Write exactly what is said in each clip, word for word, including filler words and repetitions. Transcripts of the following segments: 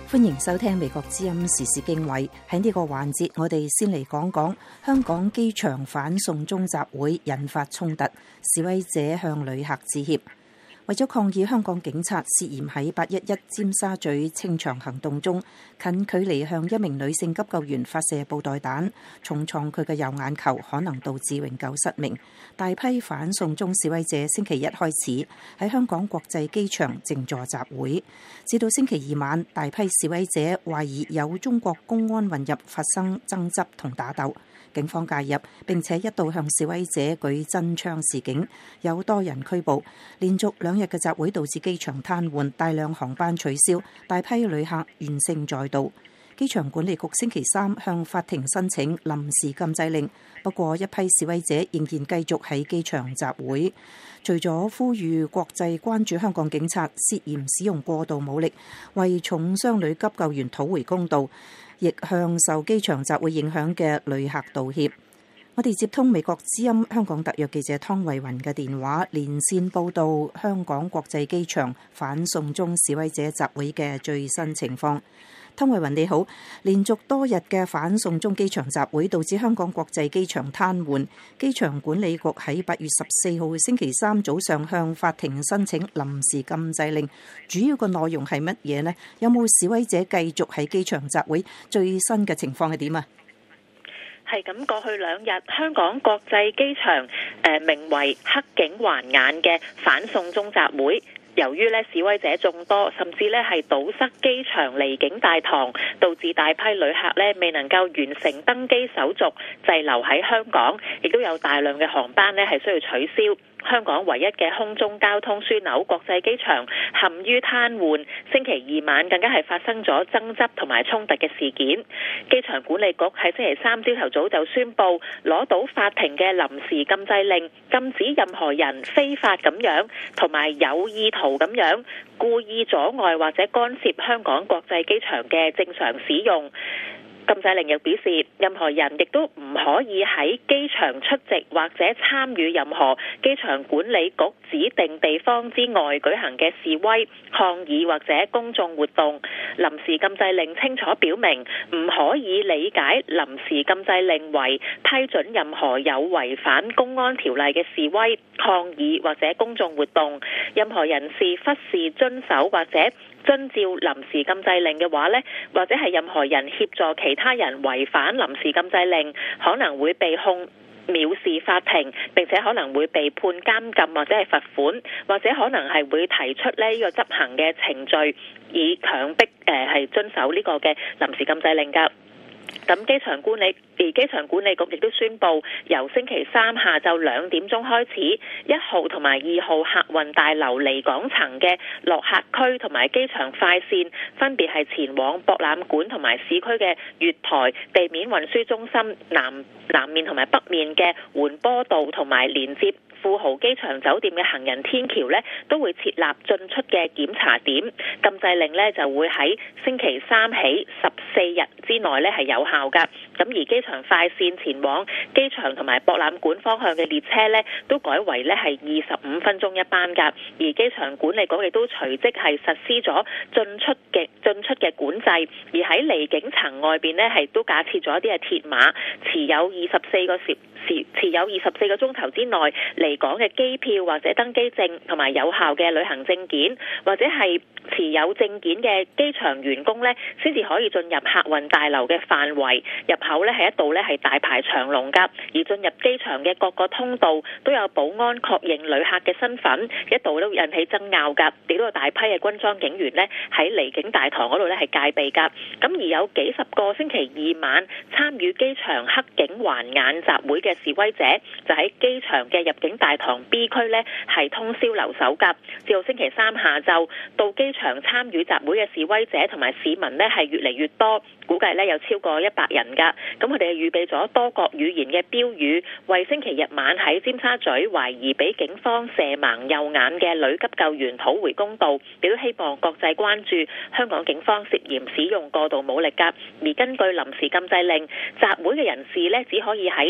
歡迎收聽美國之音時事經緯。喺呢個環節，我哋先嚟講講香港機場反送中集會引發衝突，示威者向旅客致歉。為咗抗議香港警察涉嫌喺八一一尖沙咀清場行動中近距離向一名女性急救員發射布袋彈，重創佢嘅右眼球，可能導致永久失明。大批反送中示威者星期一開始喺香港國際機場靜坐集會，至到星期二晚，大批示威者懷疑有中國公安混入，發生爭執同打鬥。警方介入，並且一度向示威者舉真槍示警，有多人拘捕。連續兩日嘅集會導致機場癱瘓，大量航班取消，大批旅客怨聲載道。機場管理局星期三向法庭申請臨時禁制令，不過一批示威者仍然繼續喺機場集會，除咗呼籲國際關注香港警察涉嫌使用過度武力為重傷女急救員討回公道，亦向受機場集會影響嘅旅客道歉。我哋接通美國之音香港特約記者湯慧雲嘅電話，連線報道香港國際機場反送中示威者集會嘅最新情況。湯慧雲你好，連續多日嘅反送中機場集會導致香港國際機場癱瘓，機場管理局喺八月十四號星期三早上向法庭申請臨時禁制令，主要嘅內容係乜嘢呢？有冇示威者繼續喺機場集會？最新嘅情況係點啊？ 係咁，過去兩日香港國際機場誒、呃、名為黑警還眼嘅反送中集會，由於咧示威者眾多，甚至咧係堵塞機場離境大堂，導致大批旅客咧未能夠完成登機手續，滯留喺香港，亦都有大量嘅航班咧係需要取消。香港唯一嘅空中交通樞紐國際機場陷於癱瘓，星期二晚更加係發生咗爭執同埋衝突嘅事件。機場管理局喺星期三朝頭早就宣布攞到法庭嘅臨時禁制令，禁止任何人非法咁樣同埋有意圖咁樣故意阻礙或者干涉香港國際機場嘅正常使用。禁制令又表示，任何人亦都唔可以喺機場出席或者參與任何機場管理局指定地方之外舉行嘅示威、抗議或者公眾活動。臨時禁制令清楚表明，唔可以理解臨時禁制令為批准任何有違反公安條例嘅示威、抗議或者公眾活動。任何人士忽視遵守或者遵照臨時禁制令嘅話呢，或者係任何人協助其他人違反臨時禁制令，可能會被控藐視法庭，並且可能會被判監禁或者係罰款，或者可能係會提出呢個執行嘅程序，以強迫誒係遵守呢個嘅臨時禁制令㗎。咁機場管理而機場管理局亦都宣布，由星期三下晝兩點鐘開始，一號同埋二號客運大樓離港層嘅落客區同埋機場快線，分別係前往博覽館同埋市區嘅月台地面運輸中心南南面同埋北面嘅緩坡道同埋連接富豪機場酒店嘅行人天橋呢，都會設立進出嘅檢查點。禁制令呢就會喺星期三起十四日之內呢係有效㗎。咁而機場快線前往機場同埋博覽館方向嘅列車呢，都改為呢係二十五分鐘一班㗎。而機場管理局亦都隨即係實施咗進出嘅進出嘅管制，而喺離境層外邊呢，係都架設咗一啲嘅鐵馬，持有二十四個時持持有二十四個鐘頭之內離港嘅機票或者登機證同埋有效嘅旅行證件，或者係持有證件嘅機場員工呢，先至可以進入客運大樓嘅範圍。入口呢係一度呢係大排長龍㗎，而進入機場嘅各個通道都有保安確認旅客嘅身份，一度都引起爭拗㗎。亦都有大批嘅軍裝警員呢喺離境大堂嗰度呢係戒備㗎。咁而有幾十個星期二晚參與機場黑警還眼集會嘅示威者，就喺機場嘅入境大堂 B 區呢係通宵留守㗎。至到星期三下晝，到機場參與集會嘅示威者同埋市民呢係越嚟越多，估計呢有超過一百人㗎。咁佢哋預備咗多國語言嘅標語，為星期日晚喺尖沙咀懷疑俾警方射盲右眼嘅女急救員討回公道，亦都希望國際關注香港警方涉嫌使用過度武力㗎。而根據臨時禁制令，集會嘅人士呢只可以喺抵港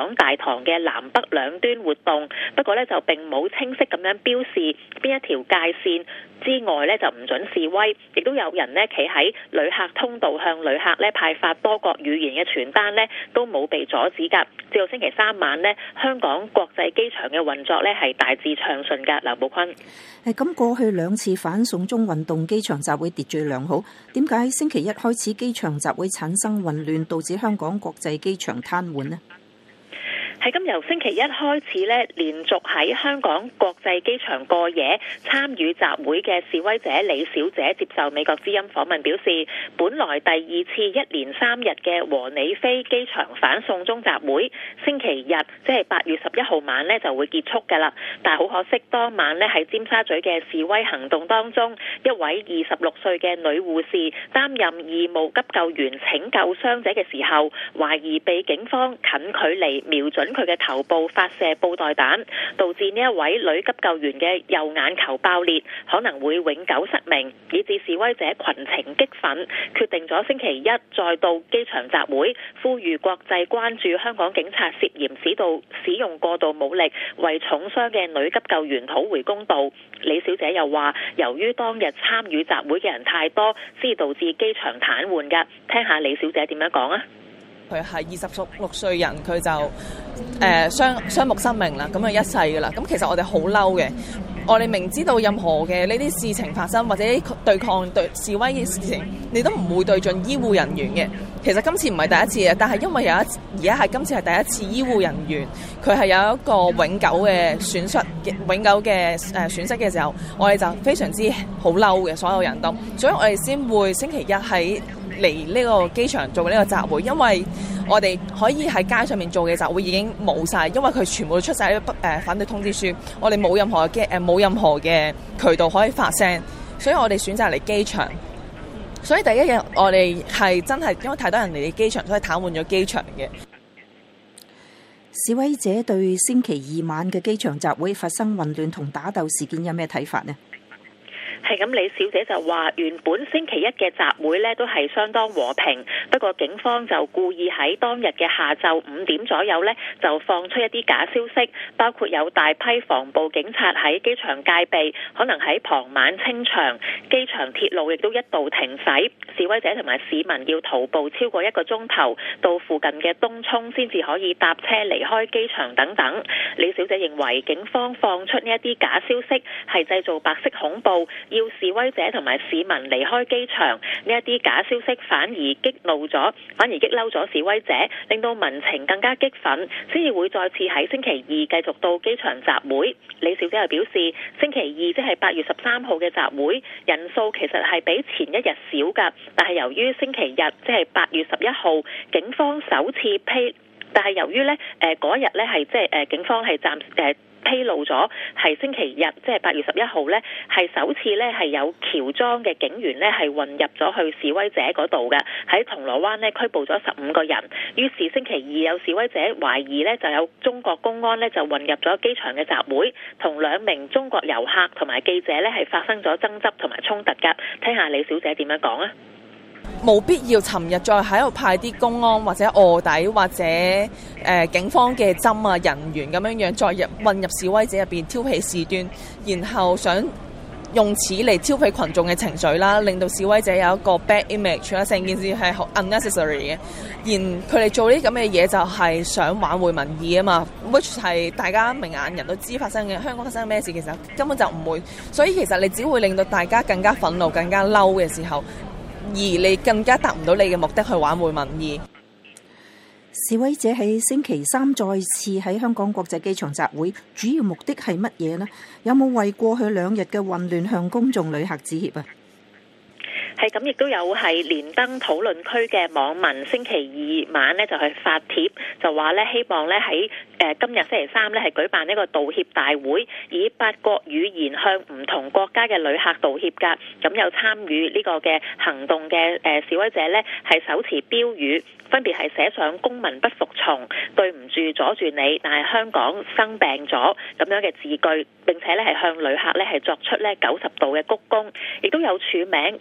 港大堂嘅南北兩端活動，不過呢就並冇清晰咁樣標示邊一條界線之外呢就唔准示威，亦都有人呢企喺旅客通道向旅客呢派發多國語言嘅傳單呢都冇被阻止㗎。至到星期三晚呢，香港國際機場嘅運作呢係大致暢順㗎。劉寶坤， 誒咁過去兩次反送中運動機場集會秩序良好，點解星期一開始機場集會產生混亂，導致香港國際機場癱瘓呢？ 喺今由星期一開始咧，連續喺香港國際機場過夜參與集會嘅示威者李小姐接受美國之音訪問表示，本來第二次一連三日嘅和理非機場反送中集會，星期日即係八月十一號晚咧就會結束㗎啦。但係好可惜，當晚咧喺尖沙咀嘅示威行動當中，一位二十六歲嘅女護士擔任義務急救員拯救傷者嘅時候，懷疑被警方近距離瞄準佢嘅頭部發射布袋彈，導致呢一位女急救員嘅右眼球爆裂，可能會永久失明，以致示威者群情激憤，決定咗星期一再到機場集會，呼籲國際關注香港警察涉嫌使到使用過度武力為重傷嘅女急救員討回公道。李小姐又話，由於當日參與集會嘅人太多，先導致機場癱瘓㗎。聽下李小姐點樣講啊？ 佢係二十六歲人，佢就誒、呃、雙雙目失明啦，咁啊一世噶啦。咁其實我哋好嬲嘅，我哋明知道任何嘅呢啲事情發生或者對抗對示威嘅事情，你都唔會對盡醫護人員嘅。其實今次唔係第一次嘅，但係因為有一而家係今次係第一次醫護人員佢係有一個永久嘅損失永久嘅誒損失嘅時候，我哋就非常之好嬲嘅，所有人都，所以我哋先會星期一喺嚟呢個機場做呢個集會，因為我哋可以喺街上面做嘅集會已經冇晒，因為佢全部都出晒不誒反對通知書，我哋冇任何嘅誒冇任何嘅渠道可以發聲，所以我哋選擇嚟機場。所以第一日我哋係真係因為太多人嚟機場，所以癱瘓咗機場嘅。 示威者對星期二晚嘅機場集會發生混亂同打鬥事件有咩睇法呢？ 係咁，李小姐就話原本星期一嘅集會呢都係相當和平，不過警方就故意喺當日嘅下晝五點左右呢就放出一啲假消息，包括有大批防暴警察喺機場戒備，可能喺傍晚清場，機場鐵路亦都一度停駛，示威者同埋市民要徒步超過一個鐘頭到附近嘅東涌先至可以搭車離開機場等等。李小姐認為警方放出呢一啲假消息係製造白色恐怖，要示威者同埋市民離開機場，呢一啲假消息反而激怒咗，反而激嬲咗示威者，令到民情更加激憤，先至會再次喺星期二繼續到機場集會。李小姐又表示，星期二即係八月十三號嘅集會人數其實係比前一日少㗎，但係由於星期日即係八月十一號，警方首次披，但係由於呢誒嗰日呢係即係誒警方係暫誒。披露咗係星期日，即係八月十一號呢係首次呢係有喬裝嘅警員呢係混入咗去示威者嗰度嘅，喺銅鑼灣呢拘捕咗十五個人。於是星期二有示威者懷疑呢就有中國公安呢就混入咗機場嘅集會，同兩名中國遊客同埋記者呢係發生咗爭執同埋衝突㗎。聽下李小姐點樣講啊？ 冇必要尋日再喺度派啲公安或者臥底或者誒、呃、警方嘅針啊人員咁樣樣再入混入示威者入邊挑起事端，然後想用此嚟挑起群眾嘅情緒啦，令到示威者有一個 bad image 啦，成件事係好 unnecessary 嘅。而佢哋做呢啲咁嘅嘢就係想挽回民意啊嘛 ，which 係大家明眼人都知發生嘅。香港發生咩事其實根本就唔會，所以其實你只會令到大家更加憤怒、更加嬲嘅時候。而你更加達唔到你嘅目的去挽回民意。 示威者喺星期三再次喺香港國際機場集會，主要目的係乜嘢呢？有冇為過去兩日嘅混亂向公眾旅客致歉啊？ 係咁，亦都有係連登討論區嘅網民星期二晚呢就去發帖，就話呢希望呢喺誒今日星期三呢係舉辦呢個道歉大會，以八國語言向唔同國家嘅旅客道歉㗎。咁有參與呢個嘅行動嘅誒示威者呢係手持標語，分別係寫上公民不服從、對唔住阻住你，但係香港生病咗咁樣嘅字句，並且呢係向旅客呢係作出呢九十度嘅鞠躬，亦都有署名一眾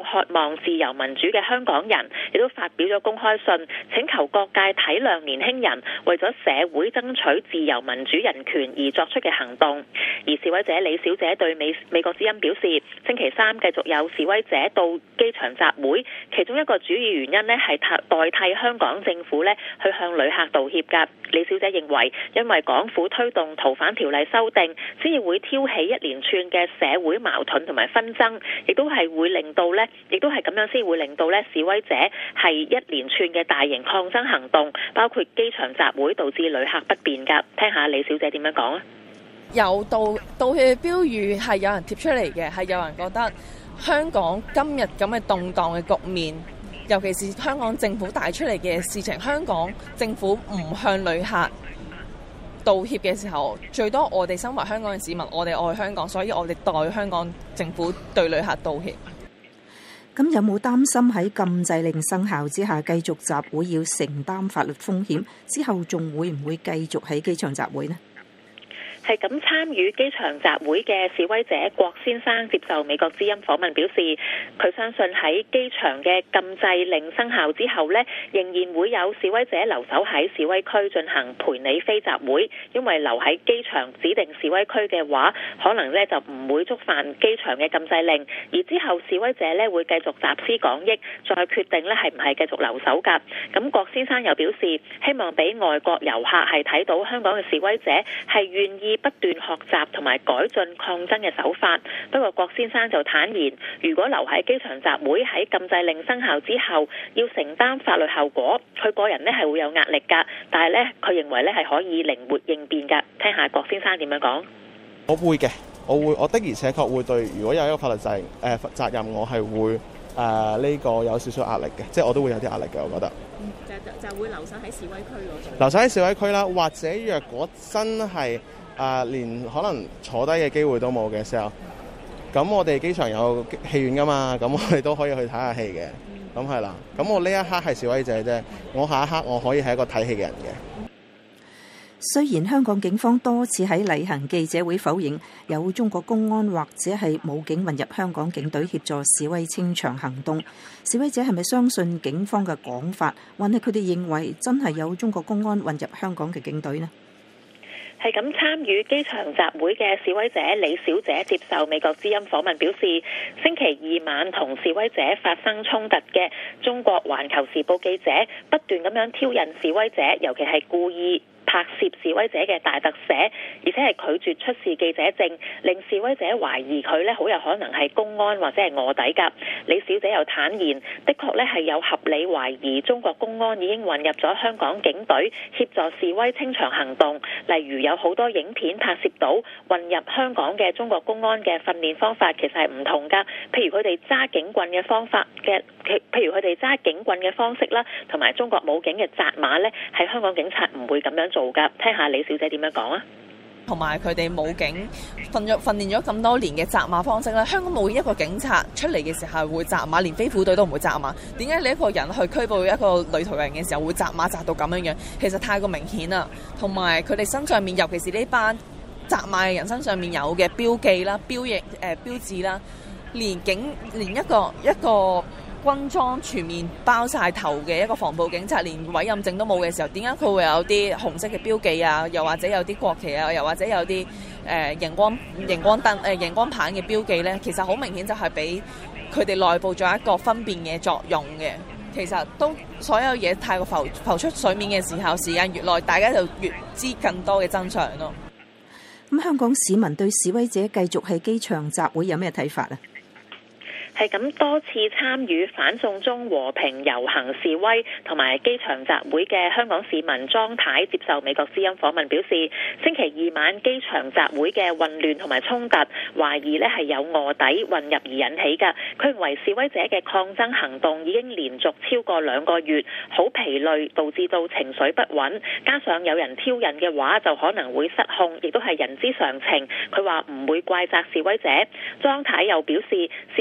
渴望自由民主嘅香港人，亦都發表咗公開信，請求各界體諒年輕人為咗社會爭取自由民主人權而作出嘅行動。而示威者李小姐對美美國之音表示，星期三繼續有示威者到機場集會，其中一個主要原因呢係代替香港政府呢去向旅客道歉㗎。李小姐認為，因為港府推動逃犯條例修訂，先至會挑起一連串嘅社會矛盾同埋紛爭，亦都係會令到呢，亦都係咁樣先會令到呢示威者係一連串嘅大型抗爭行動，包括機場集會，導致旅客不便㗎。聽下李小姐點樣講啊？ 有道道歉嘅標語係有人貼出嚟嘅，係有人覺得香港今日咁嘅動盪嘅局面，尤其是香港政府帶出嚟嘅事情，香港政府唔向旅客道歉嘅時候，最多我哋身為香港嘅市民，我哋愛香港，所以我哋代香港政府對旅客道歉。 咁有冇擔心喺禁制令生效之下，繼續集會要承擔法律風險？之後仲會唔會繼續喺機場集會呢？ 係咁，參與機場集會嘅示威者郭先生接受美國之音訪問表示，佢相信喺機場嘅禁制令生效之後呢，仍然會有示威者留守喺示威區進行陪你飛集會，因為留喺機場指定示威區嘅話，可能呢就唔會觸犯機場嘅禁制令，而之後示威者呢會繼續集思廣益，再決定呢係唔係繼續留守㗎。咁郭先生又表示，希望俾外國遊客係睇到香港嘅示威者係願意不斷學習同埋改進抗爭嘅手法。不過郭先生就坦言，如果留喺機場集會喺禁制令生效之後要承擔法律後果，佢個人呢係會有壓力㗎。但係呢，佢認為呢係可以靈活應變㗎。聽下郭先生點樣講。 我會嘅，我會，我的而且確會對，如果有一個法律責誒責任，我係會誒呢、呃這個有少少壓力嘅，即係我都會有啲壓力嘅，我覺得。 嗯、就就會留守喺示威區嗰度。 留守喺示威區啦，或者若果真係誒、呃、連可能坐低嘅機會都冇嘅時候，咁我哋機場有戲院㗎嘛，咁我哋都可以去睇下戲嘅。咁係啦，咁我呢一刻係示威者啫，我下一刻我可以係一個睇戲嘅人嘅。 雖然香港警方多次喺例行記者會否認有中國公安或者係武警混入香港警隊協助示威清場行動，示威者係咪相信警方嘅講法，還係佢哋認為真係有中國公安混入香港嘅警隊呢？ 係咁，參與機場集會嘅示威者李小姐接受美國之音訪問表示，星期二晚同示威者發生衝突嘅中國環球時報記者不斷咁樣挑釁示威者，尤其係故意拍攝示威者嘅大特寫，而且係拒絕出示記者證，令示威者懷疑佢呢好有可能係公安或者係臥底㗎。李小姐又坦言，的確呢係有合理懷疑中國公安已經混入咗香港警隊協助示威清場行動，例如有好多影片拍攝到混入香港嘅中國公安嘅訓練方法其實係唔同㗎，譬如佢哋揸警棍嘅方法嘅，譬如佢哋揸警棍嘅方式啦，同埋中國武警嘅紮馬呢，喺香港警察唔會咁樣做噶。聽下李小姐點樣講啊。 同埋佢哋武警訓咗訓練咗咁多年嘅紮馬方式咧，香港冇一個警察出嚟嘅時候會紮馬，連飛虎隊都唔會紮馬。點解你一個人去拘捕一個旅途人嘅時候會紮馬紮到咁樣樣？其實太過明顯啦。同埋佢哋身上面，尤其是呢班紮馬嘅人身上面有嘅標記啦、標役誒、呃、標誌啦，連警連一個一個軍裝全面包晒頭嘅一個防暴警察，連委任證都冇嘅時候，點解佢會有啲紅色嘅標記啊？又或者有啲國旗啊？又或者有啲誒熒光熒光燈誒熒光棒嘅標記呢？其實好明顯就係俾佢哋內部做一個分辨嘅作用嘅。其實都所有嘢太過浮浮出水面嘅時候，時間越耐，大家就越知更多嘅真相咯。 咁香港市民對示威者繼續喺機場集會有咩睇法啊？ 係咁，多次參與反送中和平遊行示威同埋機場集會嘅香港市民莊太接受美國之音訪問表示，星期二晚機場集會嘅混亂同埋衝突，懷疑呢係有臥底混入而引起㗎。佢認為示威者嘅抗爭行動已經連續超過兩個月，好疲累，導致到情緒不穩，加上有人挑釁嘅話，就可能會失控，亦都係人之常情。佢話唔會怪責示威者。莊太又表示，示威者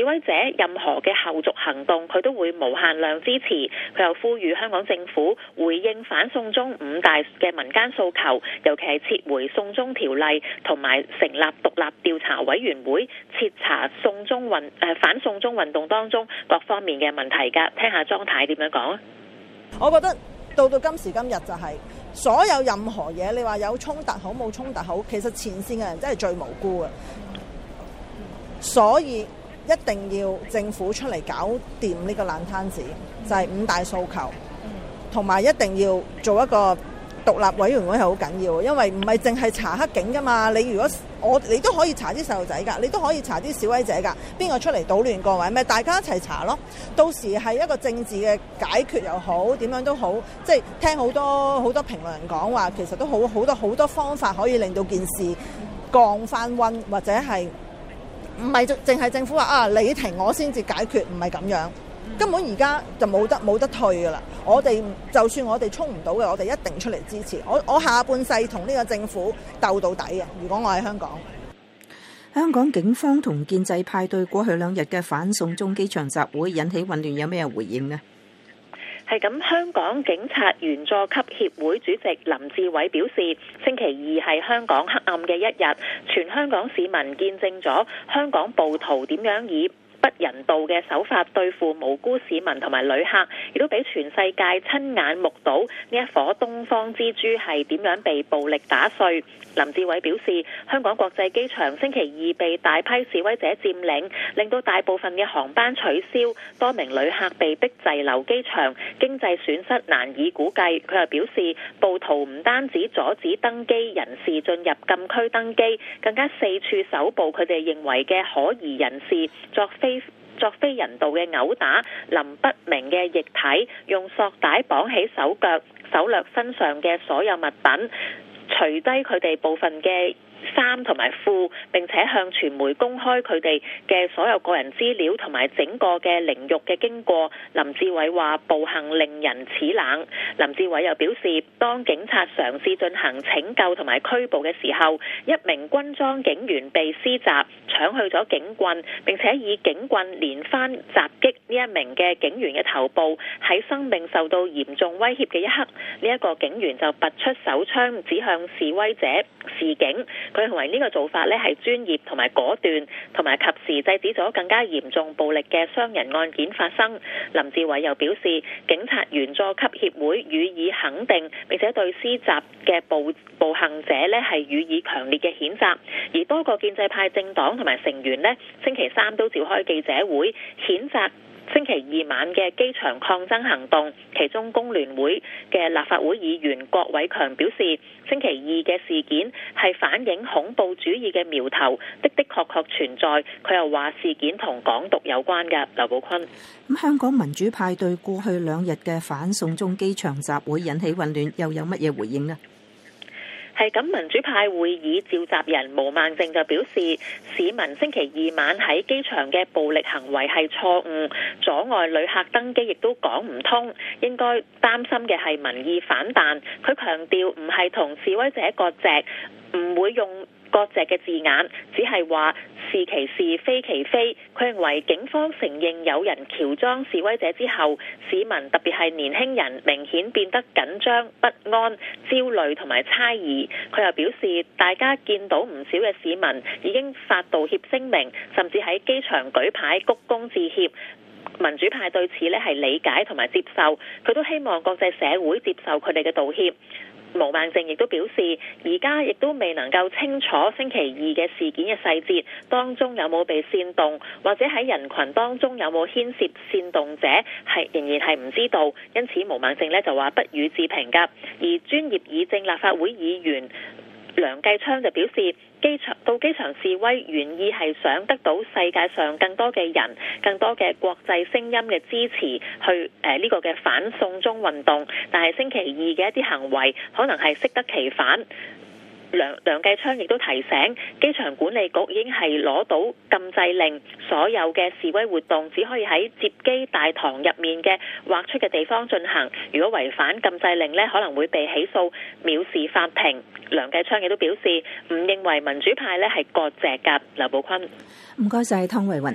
任何嘅後續行動佢都會無限量支持。佢又呼籲香港政府回應反送中五大嘅民間訴求，尤其係撤回送中條例同埋成立獨立調查委員會，徹查送中運誒、呃、反送中運動當中各方面嘅問題㗎。聽下莊太點樣講啊？ 我覺得到到今時今日就係、是、所有任何嘢，你話有衝突好冇衝突好，其實前線嘅人真係最無辜嘅，所以一定要政府出嚟搞掂呢個爛攤子，就係、是、五大訴求，同埋一定要做一個獨立委員會係好緊要，因為唔係淨係查黑警噶嘛。你如果我你都可以查啲細路仔㗎，你都可以查啲示威者㗎，邊個出嚟搗亂過或者咩？大家一齊查咯。到時係一個政治嘅解決又好，點樣都好，即係聽好多好多評論人講話，其實都好好多好多方法可以令到件事降翻溫，或者係唔係淨係政府話啊你停我先至解決，唔係咁樣。根本而家就冇得冇得退噶啦！我哋就算我哋衝唔到嘅，我哋一定出嚟支持。我我下半世同呢個政府鬥到底啊！如果我喺香港， 香港警方同建制派對過去兩日嘅反送中機場集會引起混亂，有咩回應呢？ 係咁，香港警察員佐級協會主席林志偉表示，星期二係香港黑暗嘅一日，全香港市民見證咗香港暴徒點樣以不人道嘅手法對付無辜市民同埋旅客，亦都俾全世界親眼目睹呢一顆東方之珠係點樣被暴力打碎。林志偉表示，香港國際機場星期二被大批示威者佔領，令到大部分嘅航班取消，多名旅客被逼滯留機場，經濟損失難以估計。佢又表示，暴徒唔單止阻止登機人士進入禁區登機，更加四處搜捕佢哋認為嘅可疑人士，作非作非人道嘅毆打，淋不明嘅液體，用索帶綁起手腳，搜掠身上嘅所有物品，除低佢哋部分嘅衫同埋褲，並且向傳媒公開佢哋嘅所有個人資料同埋整個嘅凌辱嘅經過。林志偉話暴行令人齒冷。林志偉又表示，當警察嘗試進行拯救同埋拘捕嘅時候，一名軍裝警員被施襲，搶去咗警棍，並且以警棍連番襲擊呢一名嘅警員嘅頭部。喺生命受到嚴重威脅嘅一刻，呢一個警員就拔出手槍指向示威者示警。佢認為呢個做法咧係專業同埋果斷，同埋及時制止咗更加嚴重暴力嘅傷人案件發生。林志偉又表示，警察員佐級協會予以肯定，並且對施襲嘅暴暴行者咧係予以強烈嘅譴責。而多個建制派政黨同埋成員咧，星期三都召開記者會譴責星期二晚嘅機場抗爭行動。其中工聯會嘅立法會議員郭偉強表示，星期二嘅事件係反映恐怖主義嘅苗頭，的的確確存在。佢又話事件同港獨有關嘅。劉寶坤， 咁香港民主派對過去兩日嘅反送中機場集會引起混亂，又有乜嘢回應呢？ 係咁，民主派會議召集人毛孟靜就表示，市民星期二晚喺機場嘅暴力行為係錯誤，阻礙旅客登機亦都講唔通，應該擔心嘅係民意反彈。佢強調唔係同示威者割席，唔會用割席嘅字眼，只係話是其是非其非。佢認為警方承認有人喬裝示威者之後，市民特別係年輕人明顯變得緊張、不安、焦慮同埋猜疑。佢又表示，大家見到唔少嘅市民已經發道歉聲明，甚至喺機場舉牌鞠躬致歉。民主派對此呢係理解同埋接受，佢都希望國際社會接受佢哋嘅道歉。毛孟靜亦都表示，而家亦都未能夠清楚星期二嘅事件嘅細節，當中有冇被煽動，或者喺人群當中有冇牽涉煽動者，係仍然係唔知道。因此毛孟靜呢就話不予置評㗎。而專業議政立法會議員梁繼昌就表示，機場到機場示威原意係想得到世界上更多嘅人、更多嘅國際聲音嘅支持，去誒呢、呃這個嘅反送中運動。但係星期二嘅一啲行為可能係適得其反。梁梁繼昌亦都提醒，機場管理局已經係攞到禁制令，所有嘅示威活動只可以喺接機大堂入面嘅劃出嘅地方進行。如果違反禁制令呢，可能會被起訴，藐視法庭。梁繼昌亦都表示，唔認為民主派呢係割席㗎。劉寶坤， 唔該晒湯慧雲。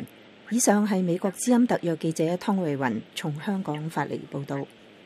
以上係美國之音特約記者湯慧雲從香港發嚟報導。